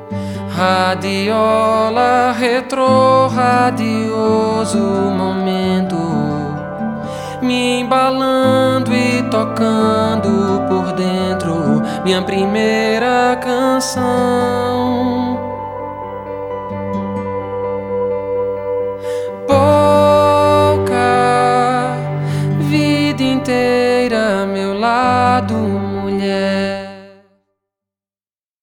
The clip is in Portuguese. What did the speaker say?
Radiola retrô, radioso momento, me embalando e tocando por dentro minha primeira canção.